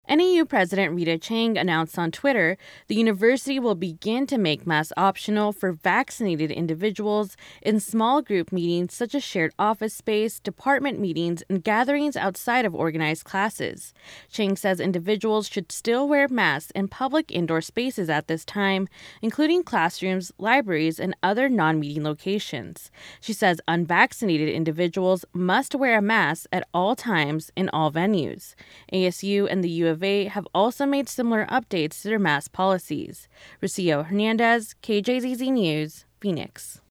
NAU President Rita Chang announced on Twitter the university will begin to make masks optional for vaccinated individuals in small group meetings such as shared office space, department meetings, and gatherings outside of organized classes. Chang says individuals should still wear masks in public indoor spaces at this time, including classrooms, libraries, and other non-meeting locations. She says unvaccinated individuals must wear a mask at all times in all venues. ASU and the U of A have also made similar updates to their mask policies. Rocio Hernandez, KJZZ News, Phoenix.